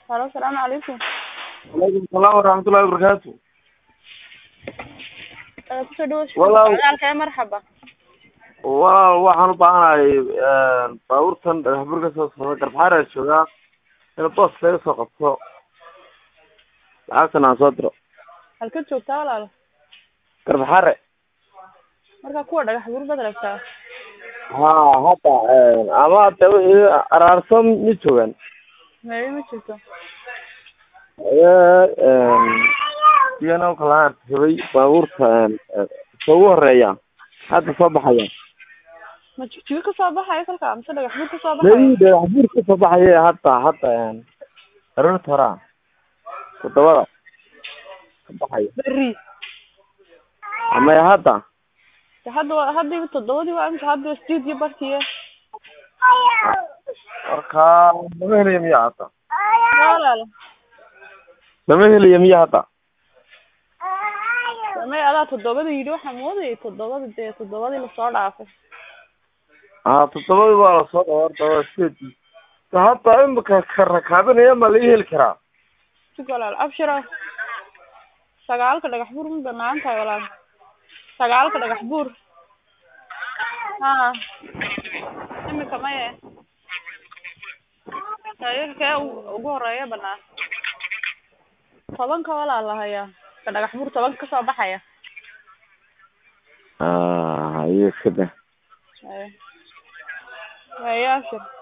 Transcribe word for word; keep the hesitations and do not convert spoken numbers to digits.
Halo, السلام عليكم. وعليكم السلام ورحمة الله وبركاته. kusoo dhawaad والله socdaalka marxaba. والله waxaan u baahanahay een baabuurtan dhagaxburka soo socda garbaxare jooga in boos laga soo qabto lacagtan aan soo diro halka joogtaa walaalo? garbaxare marka kuwa dhagax buur baad rabtaa? haa hadda een ama hadda wixii araarsan ma joogaan Meel ma jirto. een iyana kala hartay baabuurta een soo horeeya hadda soo baxaya ma jigjiga ka soo baxay kalka amse dhagax buur ka soo baxay? leeyahay dhagaxburka soo baxaya hadda hadda een aroor tara todobada baxaya Berri. ama hadda hadda hadda todobadii waa imka hadda sideed iyo barkiye. marka lama helayo miya hadda walaalo lama helayo miya hadda ma adaa todobadii yidhi waxaan moodayay todobadii dee todobadii la soo dhaafay. aa todobadii waa la soo dhawaar sideed hadda imika ka rakaabinaya ma la heli karaa si walaalo abshira sagaalka dhagax buur ma banaan tahay walaalo sagaalka dhagax buur haa imika maye tayirka ugu horeeya banaan tobanka walaal lahayaa ka dhagax buur tobanka ka soo baxaya aa iyo kada ay ay abshir